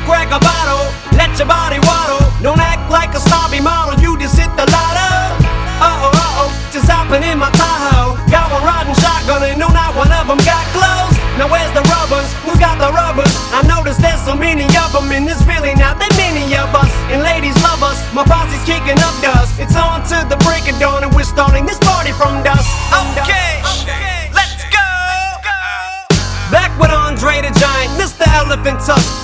crack a bottle, let your body waddle. Don't act like a snobby model, you just hit the lotto. Just hopping in my Tahoe. Got one riding shotgun and no, not one of them got clothes. Now where's the rubbers? Who's got the rubbers? I noticed there's so many of them, and there's really not that many of us. And ladies love us, my posse's kicking up dust. It's on to the break of dawn and we're starting this party from dusk. Okay, let's go. Back with Andre the Giant, Mr. Elephant Tusk.